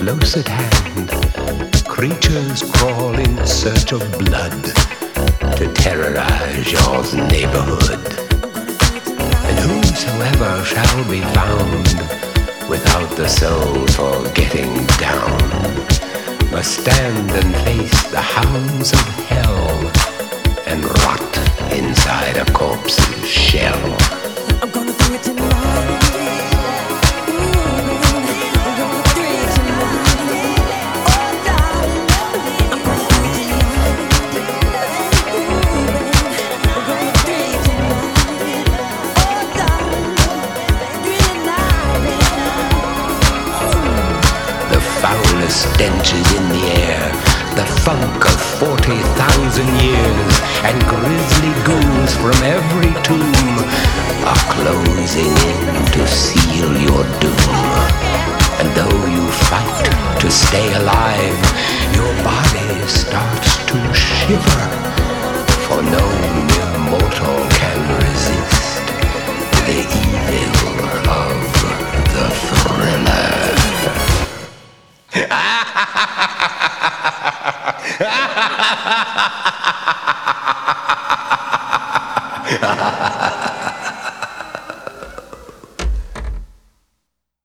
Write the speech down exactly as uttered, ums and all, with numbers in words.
close at hand, creatures crawl in search of blood to terrorize your neighborhood. And whosoever shall be found without the soul for getting down must stand and face the hounds of hell and rot inside a corpse's shell. I'm gonna do it tonight. Stench is in the air, the funk of forty thousand years, and grisly ghouls from every tomb are closing in to seal your doom. And though you fight to stay alive, your body starts to shiver, for no mere mortal can resist the evil of the thriller. Ha ha ha ha!